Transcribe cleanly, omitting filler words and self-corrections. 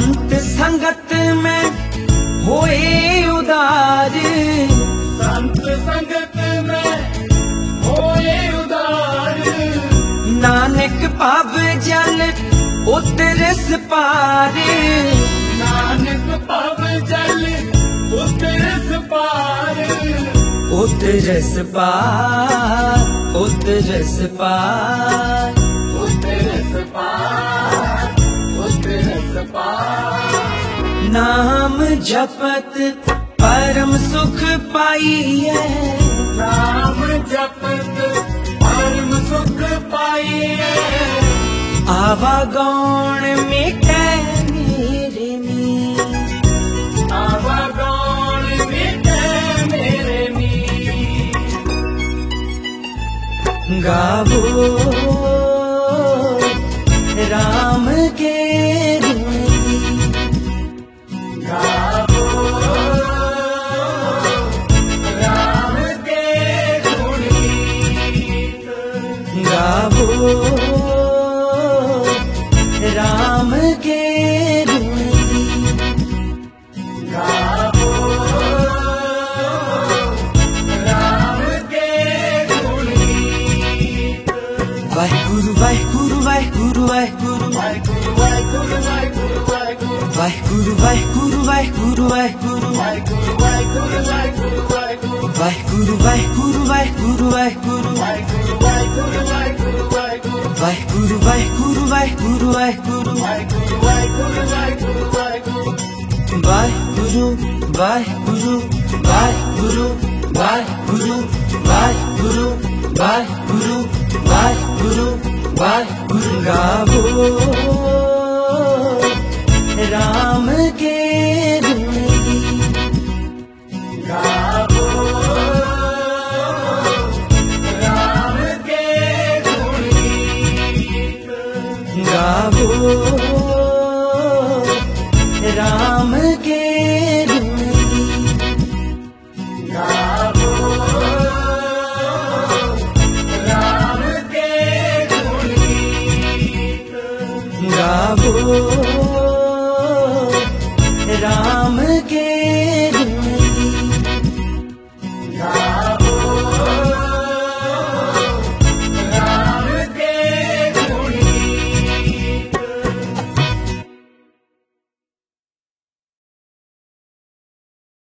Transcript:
संत संगत में होए उदार, संत संगत में होए उदार। नानक पाव जल उतरस पार, नानक पाव जल उतरस पार। उतरस पार, उतरस पार, उतरस पार, उतरस पार। नाम जपत परम सुख पाइए, नाम जपत परम सुख पाइए। आवागौण मिटै मेरे मीत, आवागौण मिटै मेरे मीत। गावो राम के गुण गीत, गावो राम के गुण गीत। गावो राम के गुण गीत, गावो राम के गुण गीत। वाहिगुरु वाहिगुरु वाहिगुरु वाहिगुरु, वाहिगुरु वाहिगुरु वाहिगुरु वाहिगुरु। वाहिगुरु वाहिगुरु वाहिगुरु वाहिगुरु, वाहिगुरु वाहिगुरु वाहिगुरु वाहिगुरु। वाहिगुरु वाहिगुरु वाहिगुरु वाहिगुरु, वाहिगुरु वाहिगुरु वाहिगुरु वाहिगुरु। वाहिगुरु वाहिगुरु वाहिगुरु वाहिगुरु, वाहिगुरु वाहिगुरु वाहिगुरु वाहिगुरु। वाहिगुरु वाहिगुरु वाहिगुरु वाहिगुरु वाहिगुरु वाहिगुरु वाहिगुरु वाहिगुरु। गावो राम के गुण गीत, गावो राम के गुण गीत। गावो राम के गुण गीत, गावो राम के गुण गीत। गावो